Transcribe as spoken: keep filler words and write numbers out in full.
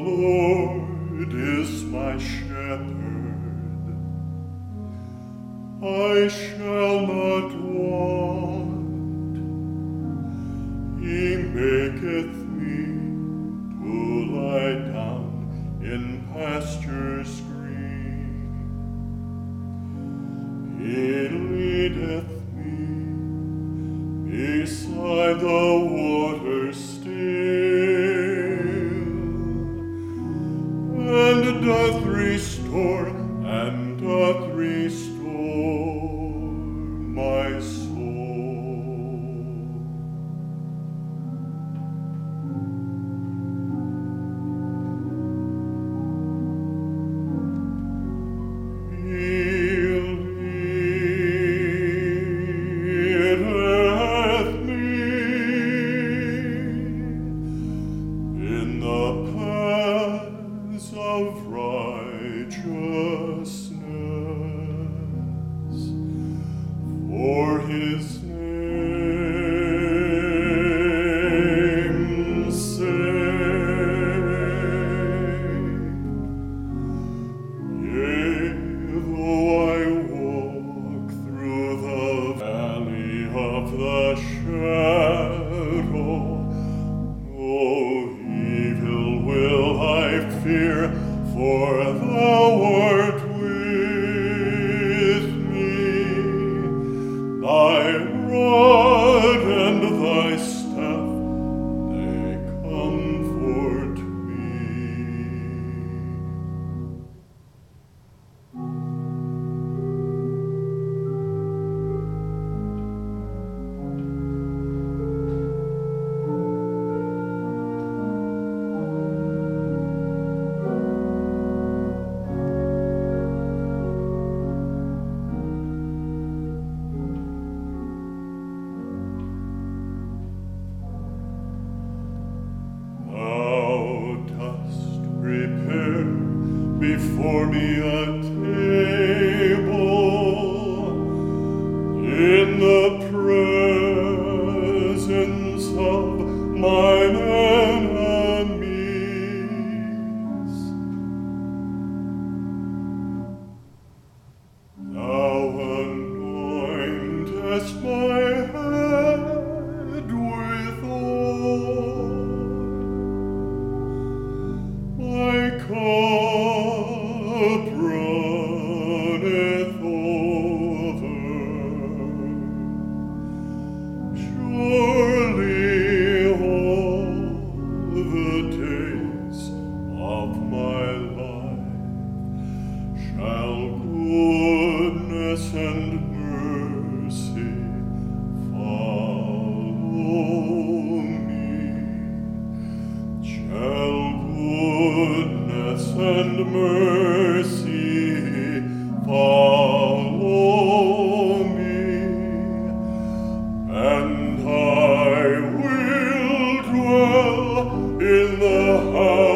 Lord is my shepherd, I shall not want. He maketh me to lie down in pastures green. He leadeth me beside the waters still, and doth restore, and doth restore my soul. He leadeth me in the paths of righteousness for his name's sake. Yea, though I walk through the valley of the shadow, no evil will I fear, for thou art with me. Thy rod and thy staff, they comfort me. Thou dost prepare before me a table in the presence of mine enemies. Thou anointest my head with oil, my cup runneth over. Surely all the days of my life shall goodness and mercy follow me. Shall goodness and mercy follow me, and I will dwell in the house